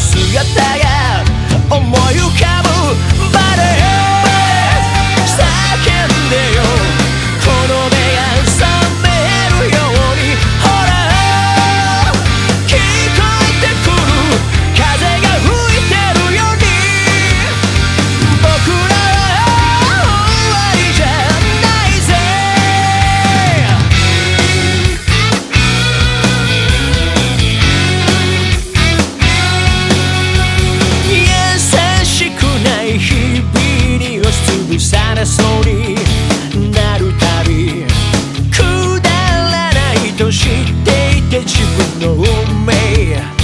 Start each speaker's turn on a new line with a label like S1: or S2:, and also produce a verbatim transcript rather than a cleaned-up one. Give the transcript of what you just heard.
S1: 姿が思い浮かぶバレエ叫んでよこの目が覚めるようにほら聞こえてくる風が吹いてるように僕らは終わりじゃないぜ優しくない日々に押しつぶされそうになるたびくだらないと知っていて自分の運命